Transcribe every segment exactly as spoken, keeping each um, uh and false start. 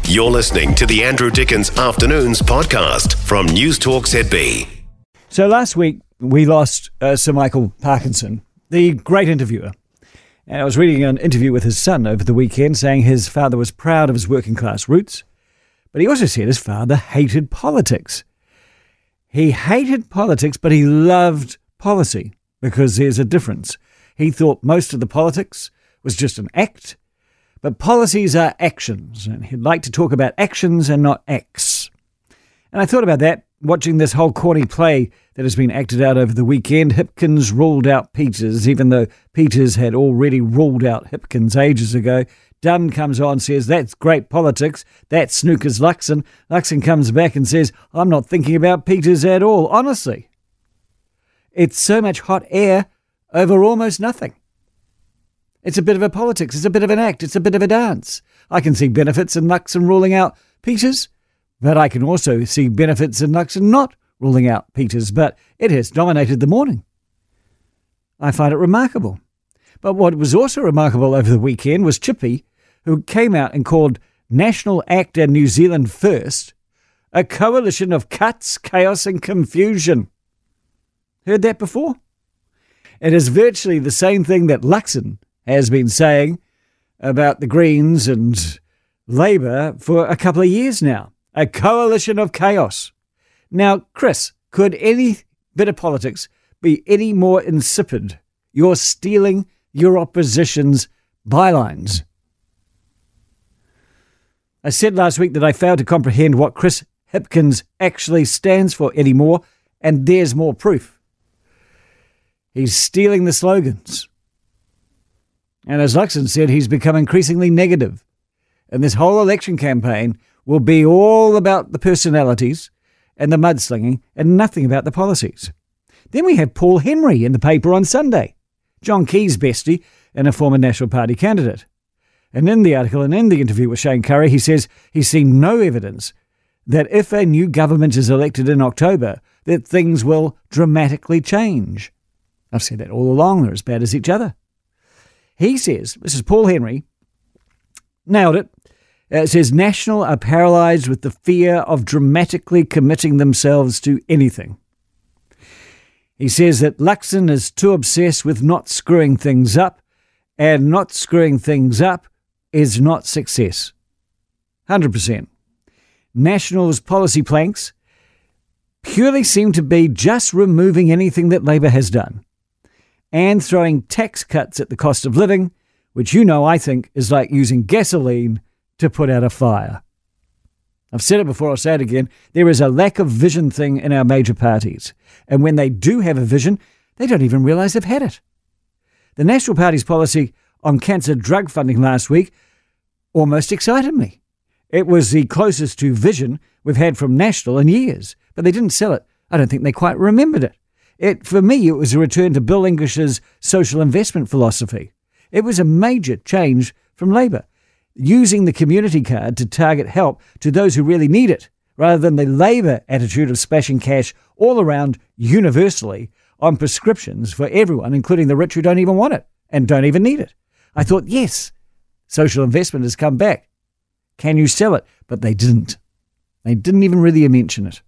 You're listening to the Andrew Dickens Afternoons podcast from News Talk Z B. So last week we lost uh, Sir Michael Parkinson, the great interviewer. And I was reading an interview with his son over the weekend saying his father was proud of his working class roots, but he also said his father hated politics. He hated politics, but he loved policy, because there's a difference. He thought most of the politics was just an act, but policies are actions, and he'd like to talk about actions and not acts. And I thought about that, watching this whole corny play that has been acted out over the weekend. Hipkins ruled out Peters, even though Peters had already ruled out Hipkins ages ago. Dunn comes on, says, that's great politics. That snookers Luxon. Luxon comes back and says, I'm not thinking about Peters at all, honestly. It's so much hot air over almost nothing. It's a bit of a politics. It's a bit of an act. It's a bit of a dance. I can see benefits in Luxon ruling out Peters, but I can also see benefits in Luxon not ruling out Peters, but it has dominated the morning. I find it remarkable. But what was also remarkable over the weekend was Chippy, who came out and called National Act and New Zealand First a coalition of cuts, chaos and confusion. Heard that before? It is virtually the same thing that Luxon has been saying about the Greens and Labour for a couple of years now. A coalition of chaos. Now, Chris, could any bit of politics be any more insipid? You're stealing your opposition's bylines. I said last week that I failed to comprehend what Chris Hipkins actually stands for anymore, and there's more proof. He's stealing the slogans. And as Luxon said, he's become increasingly negative. And this whole election campaign will be all about the personalities and the mudslinging and nothing about the policies. Then we have Paul Henry in the paper on Sunday, John Key's bestie and a former National Party candidate. And in the article and in the interview with Shane Curry, he says he's seen no evidence that if a new government is elected in October, that things will dramatically change. I've said that all along, they're as bad as each other. He says, this is Paul Henry, nailed it. Uh, it says, National are paralysed with the fear of dramatically committing themselves to anything. He says that Luxon is too obsessed with not screwing things up, and not screwing things up is not success. one hundred percent. National's policy planks purely seem to be just removing anything that Labour has done and throwing tax cuts at the cost of living, which you know I think is like using gasoline to put out a fire. I've said it before, I'll say it again. There is a lack of vision thing in our major parties. And when they do have a vision, they don't even realise they've had it. The National Party's policy on cancer drug funding last week almost excited me. It was the closest to vision we've had from National in years, but they didn't sell it. I don't think they quite remembered it. It, for me, it was a return to Bill English's social investment philosophy. It was a major change from Labour, using the community card to target help to those who really need it, rather than the Labour attitude of splashing cash all around universally on prescriptions for everyone, including the rich who don't even want it and don't even need it. I thought, yes, social investment has come back. Can you sell it? But they didn't. They didn't even really mention it.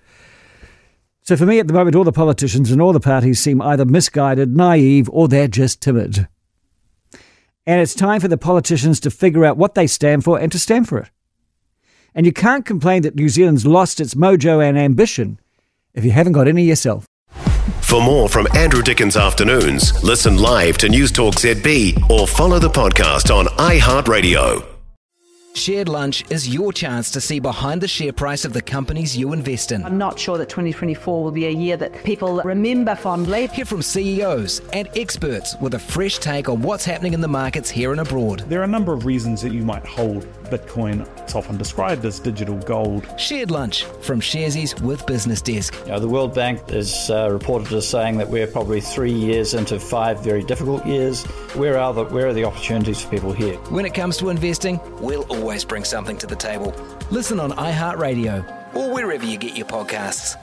So for me at the moment, all the politicians and all the parties seem either misguided, naive, or they're just timid. And it's time for the politicians to figure out what they stand for and to stand for it. And you can't complain that New Zealand's lost its mojo and ambition if you haven't got any yourself. For more from Andrew Dickens Afternoons, listen live to News Talk Z B or follow the podcast on iHeartRadio. Shared Lunch is your chance to see behind the share price of the companies you invest in. I'm not sure that twenty twenty-four will be a year that people remember fondly. Hear from C E Os and experts with a fresh take on what's happening in the markets here and abroad. There are a number of reasons that you might hold Bitcoin. It's often described as digital gold. Shared Lunch from Sharesies with Business Desk. You know, the World Bank is uh, reported as saying that we're probably three years into five very difficult years. Where are the where are the opportunities for people here? When it comes to investing, we'll always bring something to the table. Listen on iHeartRadio or wherever you get your podcasts.